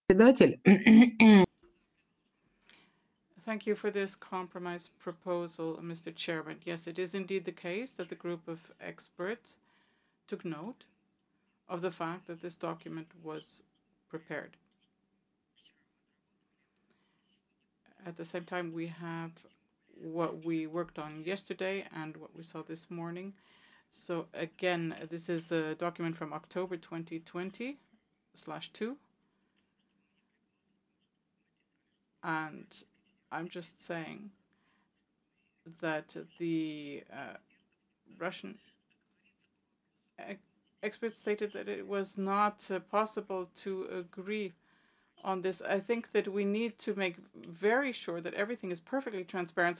Председатель, Thank you for this compromise proposal, Mr. Chairman. Yes, it is indeed the case that the group of experts took note of the fact that this document was prepared. At the same time, we have what we worked on yesterday and what we saw this morning. So again, this is a document from October 2020/2, and I'm just saying that the Russian experts stated that it was not possible to agree on this. I think that we need to make very sure that everything is perfectly transparent